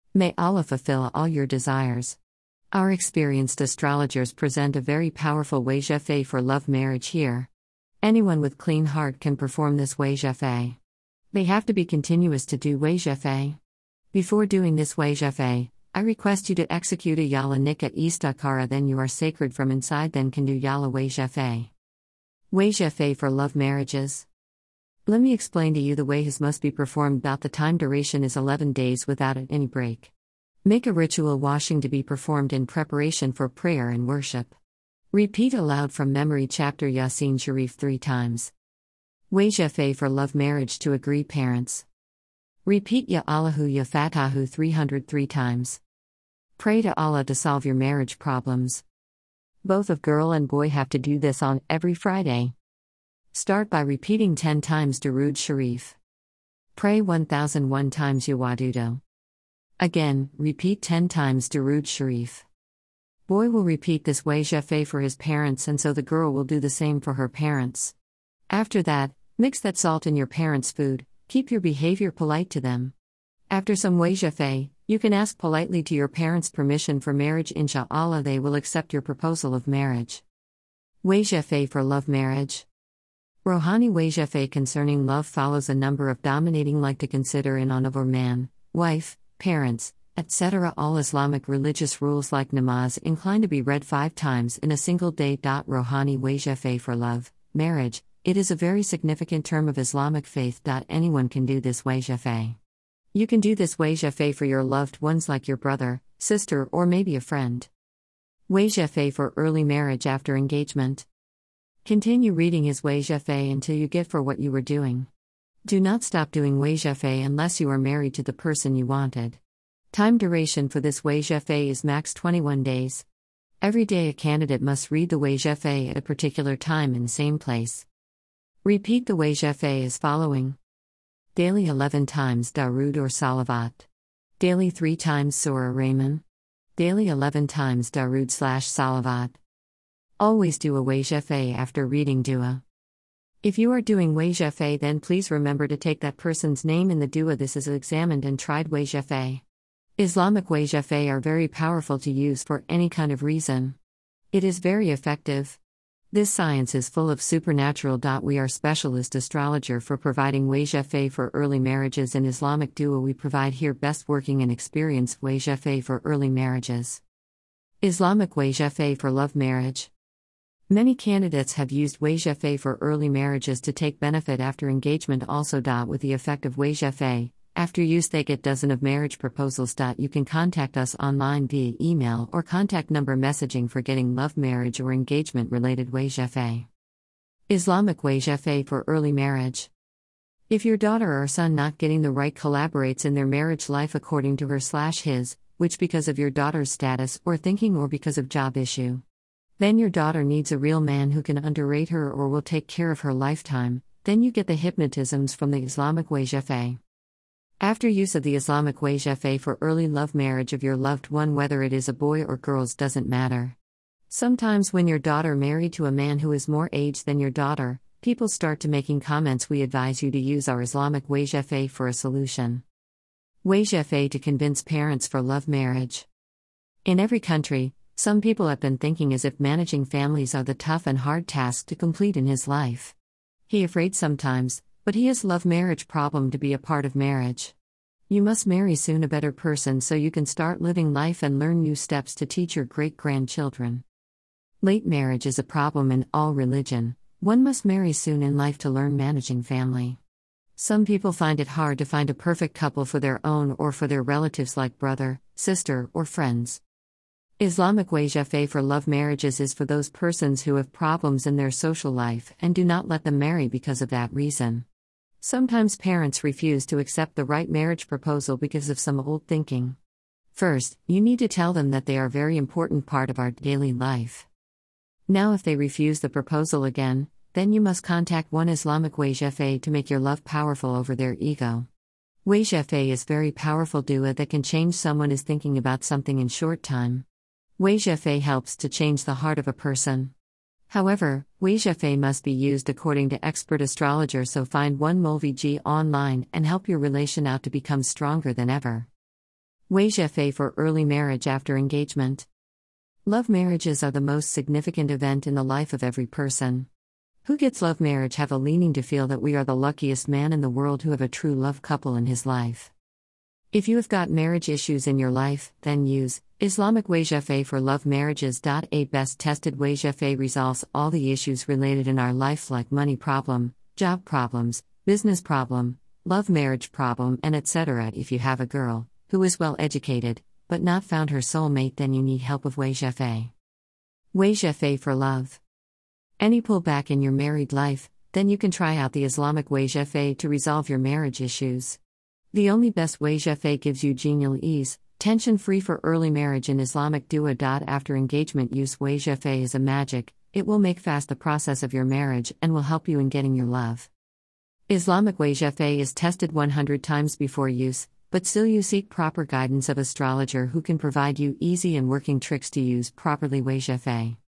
May Allah fulfill all your desires. Our experienced astrologers present a very powerful wajafeh for love marriage here. Anyone with clean heart can perform this wajafeh. They have to be continuous to do wajafeh. Before doing this wajafeh, I request you to execute a yalla nikah istakara, then you are sacred from inside, then can do yalla wajafeh. Wajafeh for love marriages. Let me explain to you the way his must be performed. The time duration is 11 days without any break. Make a ritual washing to be performed in preparation for prayer and worship. Repeat aloud from memory chapter Yasin Sharif 3 times. Wajafeh for love marriage to agree parents. Repeat Ya Allahu Ya Fatahu 303 times. Pray to Allah to solve your marriage problems. Both of girl and boy have to do this on every Friday. Start by repeating 10 times Durood Sharif. Pray 1001 times Ya Wadudo. Again, repeat 10 times Durood Sharif. Boy will repeat this wajafeh for his parents, and so the girl will do the same for her parents. After that, mix that salt in your parents' food, keep your behavior polite to them. After some wajafeh, you can ask politely to your parents' permission for marriage. Insha'Allah, they will accept your proposal of marriage. Wajafeh for love marriage. Rohani wajafeh concerning love follows a number of dominating like to consider in on of or man, wife, parents, etc. All Islamic religious rules like namaz incline to be read 5 times in a single day. Rohani wajafeh for love, marriage, it is a very significant term of Islamic faith. Anyone can do this wajafeh. You can do this wajafeh for your loved ones like your brother, sister, or maybe a friend. Wajafeh for early marriage after engagement. Continue reading his wajafeh until you get for what you were doing. Do not stop doing wajafeh unless you are married to the person you wanted. Time duration for this wajafeh is max 21 days. Every day a candidate must read the wajafeh at a particular time in the same place. Repeat the wajafeh as following. Daily 11 times Darood or Salavat. Daily 3 times Surah Rahman. Daily 11 times Darood/Salavat. Always do a wajafeh after reading dua. If you are doing wajafeh, then please remember to take that person's name in the dua. This is examined and tried wajafeh. Islamic wajafeh are very powerful to use for any kind of reason. It is very effective. This science is full of supernatural. We are specialist astrologer for providing wajafeh for early marriages in Islamic dua. We provide here best working and experienced wajafeh for early marriages. Islamic wajafeh for love marriage. Many candidates have used wajafeh for early marriages to take benefit after engagement also. With the effect of wajafeh, after use they get dozen of marriage proposals. You can contact us online via email or contact number messaging for getting love marriage or engagement related wajafeh. Islamic wajafeh for early marriage. If your daughter or son not getting the right collaborates in their marriage life according to her/his, which because of your daughter's status or thinking or because of job issue, then your daughter needs a real man who can underrate her or will take care of her lifetime, then you get the hypnotisms from the Islamic wajafeh. After use of the Islamic wajafeh for early love marriage of your loved one, whether it is a boy or girls doesn't matter. Sometimes when your daughter married to a man who is more aged than your daughter, people start to making comments. We advise you to use our Islamic wajafeh for a solution. Wajafeh to convince parents for love marriage. In every country, some people have been thinking as if managing families are the tough and hard task to complete in his life. He afraid sometimes, but he has love marriage problem to be a part of marriage. You must marry soon a better person so you can start living life and learn new steps to teach your great-grandchildren. Late marriage is a problem in all religion. One must marry soon in life to learn managing family. Some people find it hard to find a perfect couple for their own or for their relatives like brother, sister, or friends. Islamic wajafeh for love marriages is for those persons who have problems in their social life and do not let them marry because of that reason. Sometimes parents refuse to accept the right marriage proposal because of some old thinking. First, you need to tell them that they are a very important part of our daily life. Now if they refuse the proposal again, then you must contact one Islamic wajafeh to make your love powerful over their ego. Wajafeh is very powerful dua that can change someone is thinking about something in short time. Wajafeh helps to change the heart of a person. However, wajafeh must be used according to expert astrologer, so find one Molvi G online and help your relation out to become stronger than ever. Wajefei for early marriage after engagement. Love marriages are the most significant event in the life of every person. Who gets love marriage have a leaning to feel that we are the luckiest man in the world who have a true love couple in his life. If you have got marriage issues in your life, then use Islamic Wajefei for love marriages. A best tested Wajefei resolves all the issues related in our life like money problem, job problems, business problem, love marriage problem, and etc. If you have a girl who is well educated but not found her soulmate, then you need help with Wajefei. Wajefei for love. Any pullback in your married life, then you can try out the Islamic Wajefei to resolve your marriage issues. The only best Wajefei gives you genial ease, tension-free for early marriage in Islamic dua. After engagement use Wajefei is a magic, it will make fast the process of your marriage and will help you in getting your love. Islamic Wajefei is tested 100 times before use, but still you seek proper guidance of astrologer who can provide you easy and working tricks to use properly Wajefei.